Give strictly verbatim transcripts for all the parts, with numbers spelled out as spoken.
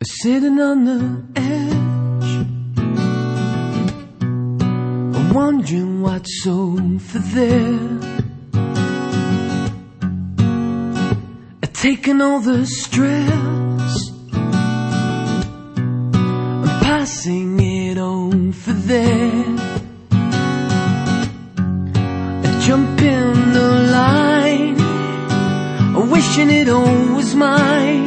Sitting on the edge, I'm wondering what's over there. Taking all the stress, I'm passing it over there. I jump in the line, wishing it all was mine.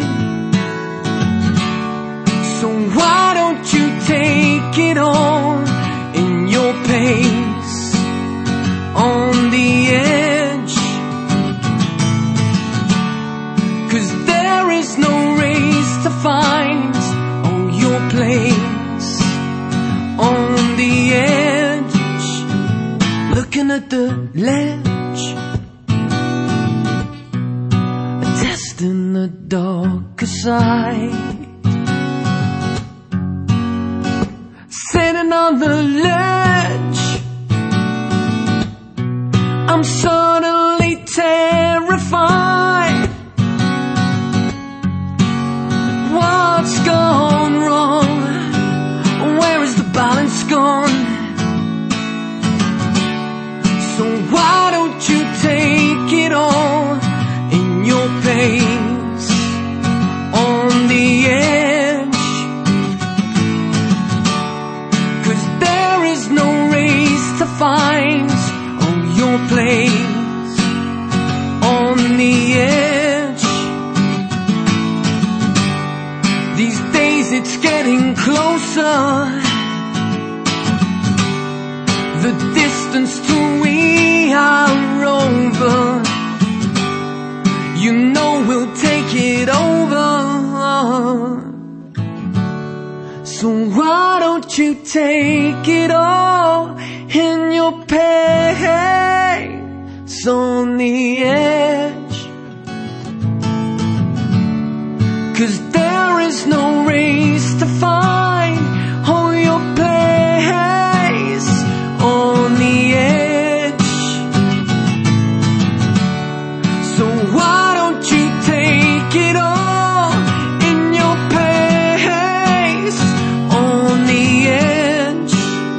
So why don't you take it all in your pace, on the edge? 'Cause there is no race to find on your place, on the edge, looking at the ledge, testing the darker side. Sitting on the ledge, I'm suddenly terrified. What's gone wrong? Where is the balance gone? So why don't you take it all in your pace, on the edge? 'Cause there is no race to find on your place, on the edge. These days it's getting closer, the distance till we are over. You know we'll take it over. So why don't you take it all in your pace, on the edge? 'Cause there is no race to find on your place, on the edge. So why don't you take it all in your pace, on the edge?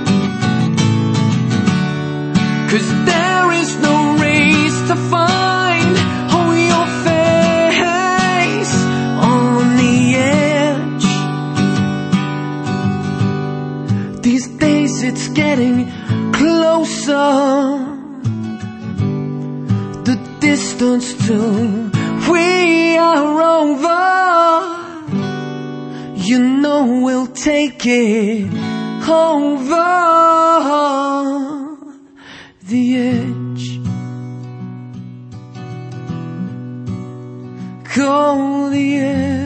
'Cause there is no race to find on your face, on the edge. These days it's getting closer, the distance till we are over. You know we'll take it over, the edge. Go the edge.